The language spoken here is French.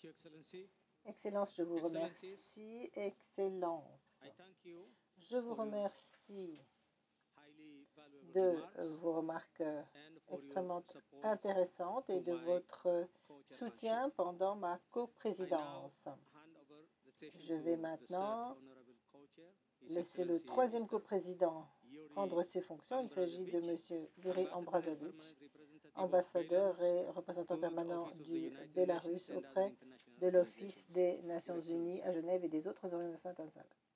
Excellence, je vous remercie. Excellence, je vous remercie de vos remarques extrêmement intéressantes et de votre soutien pendant ma coprésidence. Je vais maintenant laisser le troisième coprésident prendre ses fonctions. Il s'agit de M. Yuri Ambrazovic, ambassadeur et représentant permanent du Bélarus auprès de l'Office des Nations Unies à Genève et des autres organisations internationales.